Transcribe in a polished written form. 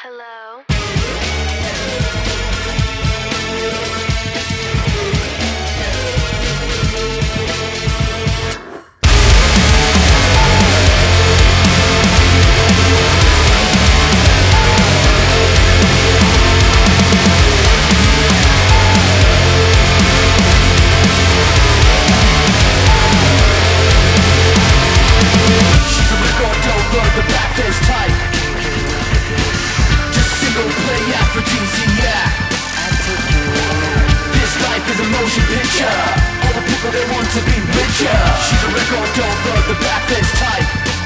Hello? The path is tight. Just single play aphrodisiac. This life is a motion picture. All the people they want to be richer. She's a record over, the path is tight.